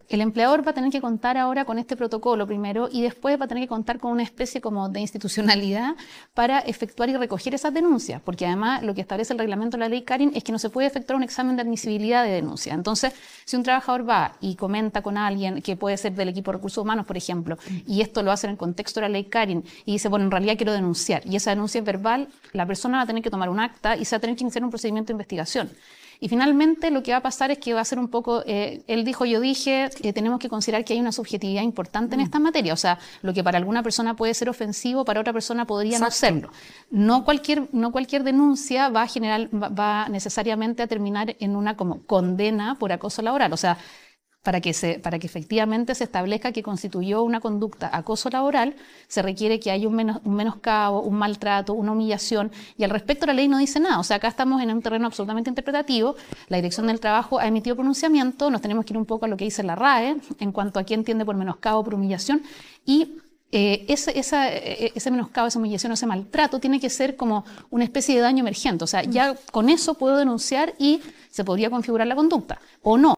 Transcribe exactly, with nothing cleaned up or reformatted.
El empleador va a tener que contar ahora con este protocolo primero y después va a tener que contar con una especie como de institucionalidad para efectuar y recoger esas denuncias, porque además lo que establece el reglamento de la ley Carin es que no se puede efectuar un examen de admisibilidad de denuncia. Entonces, si un trabajador va y comenta con alguien que puede ser del equipo de recursos humanos, por ejemplo, y esto lo hace en el contexto de la ley Carin y dice, bueno, en realidad quiero denunciar, y esa denuncia es verbal, la persona va a tener que tomar un acta y se va a tener que iniciar un procedimiento de investigación. Y finalmente lo que va a pasar es que va a ser un poco, eh, él dijo, yo dije, eh, tenemos que considerar que hay una subjetividad importante mm. en esta materia. O sea, lo que para alguna persona puede ser ofensivo, para otra persona podría Exacto. no serlo. No cualquier, no cualquier denuncia va a generar, va, va necesariamente a terminar en una como condena por acoso laboral. O sea, Para que, se, para que efectivamente se establezca que constituyó una conducta acoso laboral, se requiere que haya un, menos, un menoscabo, un maltrato, una humillación, y al respecto la ley no dice nada. O sea, acá estamos en un terreno absolutamente interpretativo, la Dirección del Trabajo ha emitido pronunciamiento, nos tenemos que ir un poco a lo que dice la R A E en cuanto a qué entiende por menoscabo, por humillación, y Eh, ese, esa, ese menoscabo, esa humillación, ese maltrato tiene que ser como una especie de daño emergente. O sea, ya con eso puedo denunciar y se podría configurar la conducta, o no.